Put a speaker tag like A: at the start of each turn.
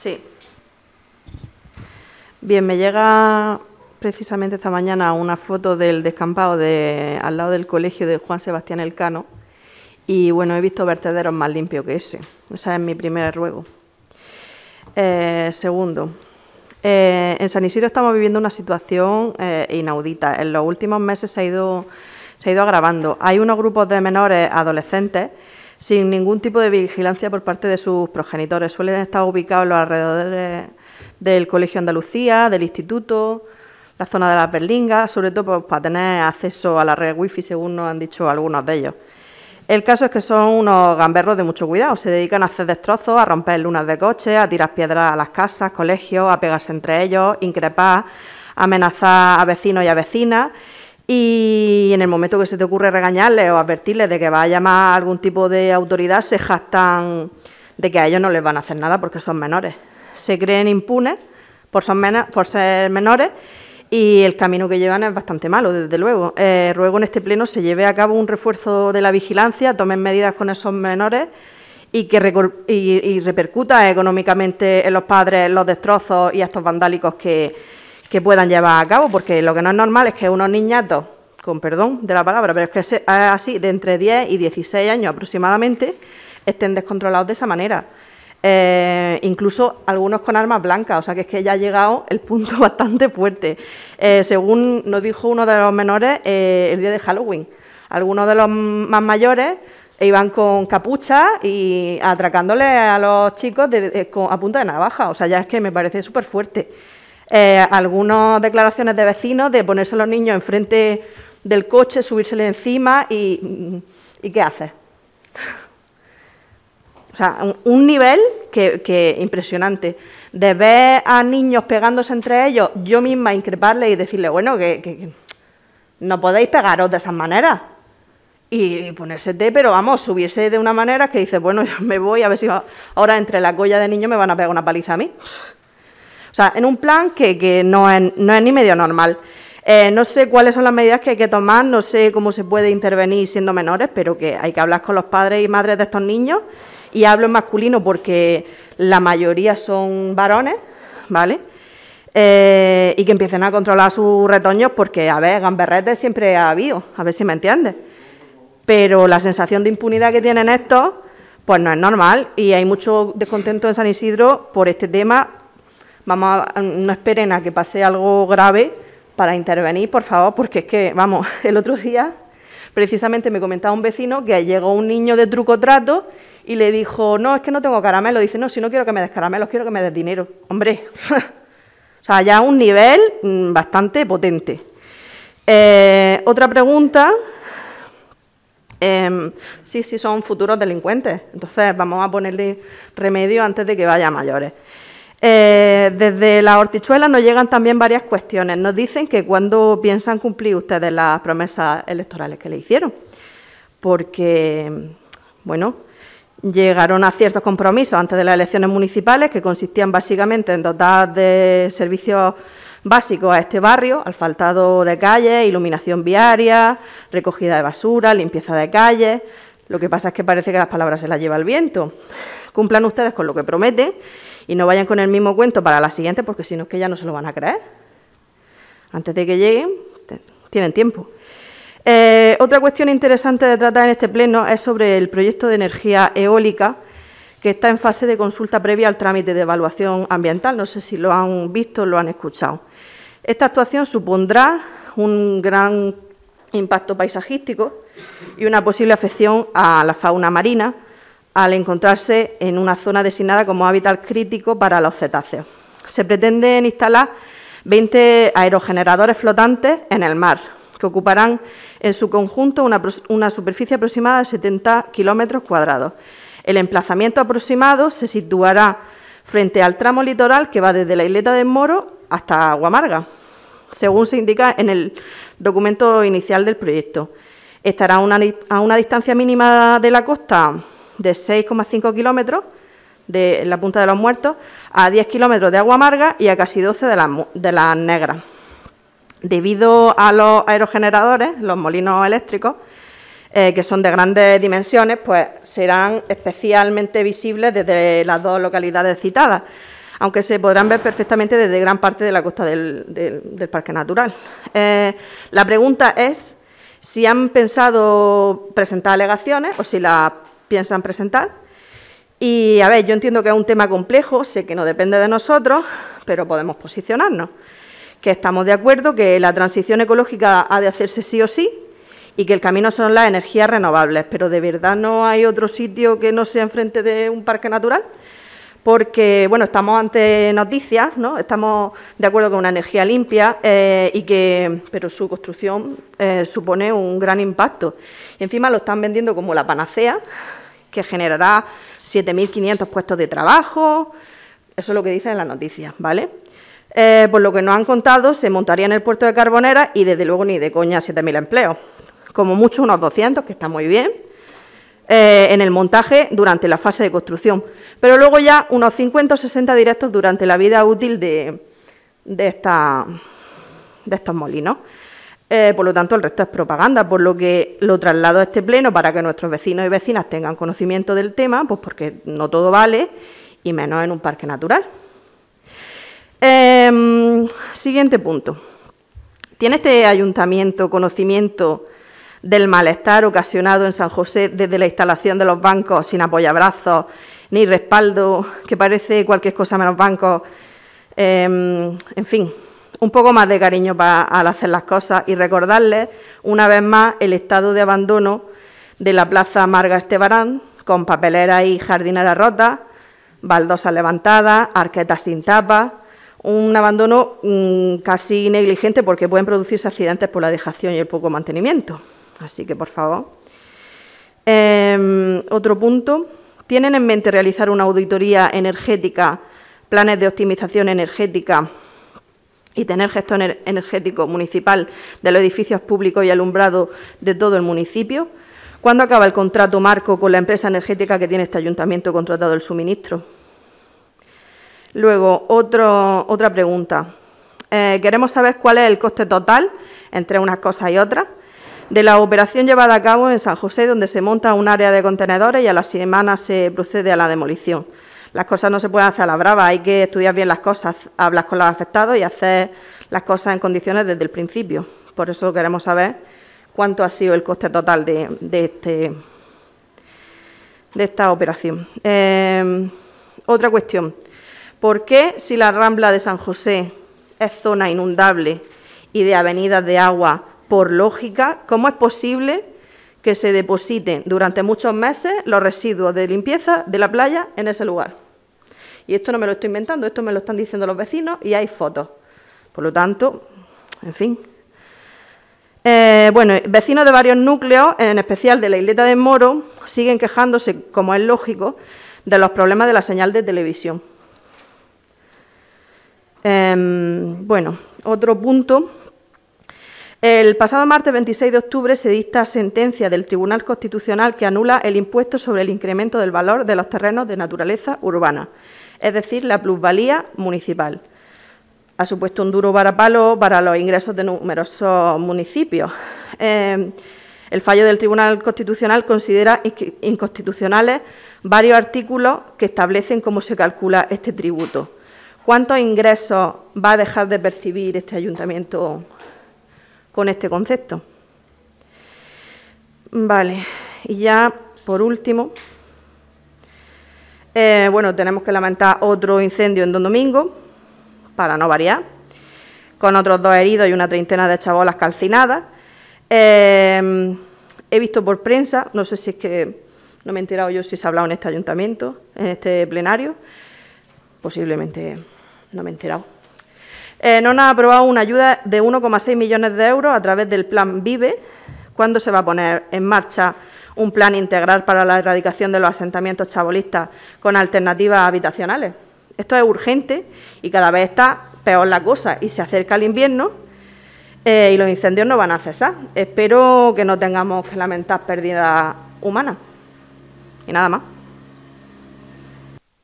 A: Sí. Bien, me llega precisamente esta mañana una foto del descampado al lado del colegio de Juan Sebastián Elcano y, bueno, he visto vertederos más limpios que ese. Ese es mi primer ruego. Segundo, en San Isidro estamos viviendo una situación inaudita. En los últimos meses se ha ido agravando. Hay unos grupos de menores adolescentes sin ningún tipo de vigilancia por parte de sus progenitores. Suelen estar ubicados en los alrededores del Colegio Andalucía, del Instituto, la zona de las Berlingas, sobre todo pues, para tener acceso a la red wifi, según nos han dicho algunos de ellos. El caso es que son unos gamberros de mucho cuidado, se dedican a hacer destrozos, a romper lunas de coche, a tirar piedras a las casas, colegios, a pegarse entre ellos, increpar, amenazar a vecinos y a vecinas, y en el momento que se te ocurre regañarles o advertirles de que va a llamar a algún tipo de autoridad, se jactan de que a ellos no les van a hacer nada porque son menores. Se creen impunes por ser menores y el camino que llevan es bastante malo, desde luego. Ruego en este pleno se lleve a cabo un refuerzo de la vigilancia, tomen medidas con esos menores y que repercuta económicamente en los padres los destrozos y actos vandálicos que puedan llevar a cabo, porque lo que no es normal es que unos niñatos, con perdón de la palabra, pero es que es así, de entre 10 y 16 años aproximadamente, estén descontrolados de esa manera. Incluso algunos con armas blancas, o sea que es que ya ha llegado el punto bastante fuerte. Según nos dijo uno de los menores, el día de Halloween, algunos de los más mayores iban con capucha y atracándole a los chicos a punta de navaja, o sea, ya es que me parece súper fuerte. Algunas declaraciones de vecinos de ponerse a los niños enfrente del coche, subírsele encima y ¿qué haces? O sea, un nivel que impresionante. De ver a niños pegándose entre ellos, yo misma increparles y decirle, bueno, que no podéis pegaros de esas maneras. Y ponérsete, pero vamos, subirse de una manera que dices, bueno, yo me voy a ver si ahora entre la colla de niños me van a pegar una paliza a mí. O sea, en un plan que no es ni medio normal. No sé cuáles son las medidas que hay que tomar, no sé cómo se puede intervenir siendo menores, pero que hay que hablar con los padres y madres de estos niños. Y hablo en masculino porque la mayoría son varones, ¿vale? Y que empiecen a controlar sus retoños porque, a ver, gamberretes siempre ha habido, a ver si me entiendes. Pero la sensación de impunidad que tienen estos, pues no es normal y hay mucho descontento en San Isidro por este tema. No esperen a que pase algo grave para intervenir, por favor, porque es que, vamos, el otro día precisamente me comentaba un vecino que llegó un niño de truco trato y le dijo, no, es que no tengo caramelo. Dice, no, si no quiero que me des caramelos, quiero que me des dinero. Hombre, o sea, ya un nivel bastante potente. Otra pregunta, sí, son futuros delincuentes, entonces vamos a ponerle remedio antes de que vaya a mayores. Desde la Hortichuela nos llegan también varias cuestiones. Nos dicen que cuándo piensan cumplir ustedes las promesas electorales que le hicieron, porque, bueno, llegaron a ciertos compromisos antes de las elecciones municipales que consistían básicamente en dotar de servicios básicos a este barrio, asfaltado de calles, iluminación viaria, recogida de basura, limpieza de calles. Lo que pasa es que parece que las palabras se las lleva el viento. Cumplan ustedes con lo que prometen y no vayan con el mismo cuento para la siguiente, porque si no es que ya no se lo van a creer. Antes de que lleguen, tienen tiempo. Otra cuestión interesante de tratar en este pleno es sobre el proyecto de energía eólica, que está en fase de consulta previa al trámite de evaluación ambiental. No sé si lo han visto o lo han escuchado. Esta actuación supondrá un gran impacto paisajístico y una posible afección a la fauna marina, al encontrarse en una zona designada como hábitat crítico para los cetáceos. Se pretenden instalar 20 aerogeneradores flotantes en el mar, que ocuparán en su conjunto una superficie aproximada de 70 kilómetros cuadrados. El emplazamiento aproximado se situará frente al tramo litoral que va desde la isleta del Moro hasta Aguamarga, según se indica en el documento inicial del proyecto. Estará a una distancia mínima de la costa de 6,5 kilómetros de la Punta de los Muertos, a 10 kilómetros de Aguamarga y a casi 12 de las Negras. Debido a los aerogeneradores, los molinos eléctricos, que son de grandes dimensiones, pues serán especialmente visibles desde las dos localidades citadas. aunque se podrán ver perfectamente desde gran parte de la costa del Parque Natural. La pregunta es si han pensado presentar alegaciones o si las piensan presentar. Y, a ver, yo entiendo que es un tema complejo, sé que no depende de nosotros, pero podemos posicionarnos. Que estamos de acuerdo que la transición ecológica ha de hacerse sí o sí y que el camino son las energías renovables, pero ¿de verdad no hay otro sitio que no sea enfrente de un parque natural? Porque, bueno, estamos ante noticias, ¿no? Estamos de acuerdo con una energía limpia, pero su construcción supone un gran impacto. Y encima lo están vendiendo como la panacea, que generará 7.500 puestos de trabajo. Eso es lo que dicen las noticias, ¿vale? Por lo que nos han contado, se montaría en el puerto de Carbonera y, desde luego, ni de coña 7.000 empleos. Como mucho unos 200, que está muy bien, en el montaje durante la fase de construcción. Pero luego ya unos 50 o 60 directos durante la vida útil de estos molinos. Por lo tanto, el resto es propaganda, por lo que lo traslado a este pleno para que nuestros vecinos y vecinas tengan conocimiento del tema, pues porque no todo vale, y menos en un parque natural. Siguiente punto. ¿Tiene este ayuntamiento conocimiento del malestar ocasionado en San José desde la instalación de los bancos sin apoyabrazos ni respaldo, que parece cualquier cosa menos bancos? En fin, un poco más de cariño al hacer las cosas y recordarles una vez más el estado de abandono de la Plaza Marga Estebarán, con papeleras y jardineras rotas, baldosas levantadas, arquetas sin tapas, un abandono casi negligente porque pueden producirse accidentes por la dejación y el poco mantenimiento. Así que, por favor. Otro punto. ¿Tienen en mente realizar una auditoría energética, planes de optimización energética y tener gestión energético municipal de los edificios públicos y alumbrado de todo el municipio? ¿Cuándo acaba el contrato marco con la empresa energética que tiene este ayuntamiento contratado el suministro? Luego, otra pregunta. Queremos saber cuál es el coste total, entre unas cosas y otras, de la operación llevada a cabo en San José, donde se monta un área de contenedores y a la semana se procede a la demolición. Las cosas no se pueden hacer a la brava, hay que estudiar bien las cosas, hablar con los afectados y hacer las cosas en condiciones desde el principio. Por eso queremos saber cuánto ha sido el coste total de esta operación. Otra cuestión. ¿Por qué, si la Rambla de San José es zona inundable y de avenidas de agua, por lógica, cómo es posible que se depositen durante muchos meses los residuos de limpieza de la playa en ese lugar? Y esto no me lo estoy inventando, esto me lo están diciendo los vecinos y hay fotos. Por lo tanto, en fin. Bueno, vecinos de varios núcleos, en especial de la isleta de Moro, siguen quejándose, como es lógico, de los problemas de la señal de televisión. Bueno, otro punto. El pasado martes 26 de octubre se dicta sentencia del Tribunal Constitucional que anula el impuesto sobre el incremento del valor de los terrenos de naturaleza urbana, es decir, la plusvalía municipal. Ha supuesto un duro varapalo para los ingresos de numerosos municipios. El fallo del Tribunal Constitucional considera inconstitucionales varios artículos que establecen cómo se calcula este tributo. ¿Cuántos ingresos va a dejar de percibir este ayuntamiento con este concepto? Vale, y ya por último, bueno, tenemos que lamentar otro incendio en Don Domingo, para no variar, con otros 2 heridos y una treintena de chabolas calcinadas. He visto por prensa, no sé si es que no me he enterado yo si se ha hablado en este ayuntamiento, en este plenario, posiblemente no me he enterado. No nos ha aprobado una ayuda de 1,6 millones de euros a través del Plan VIVE. ¿Cuándo se va a poner en marcha un plan integral para la erradicación de los asentamientos chabolistas con alternativas habitacionales? Esto es urgente y cada vez está peor la cosa y se acerca el invierno y los incendios no van a cesar. Espero que no tengamos que lamentar pérdidas humanas. Y nada más.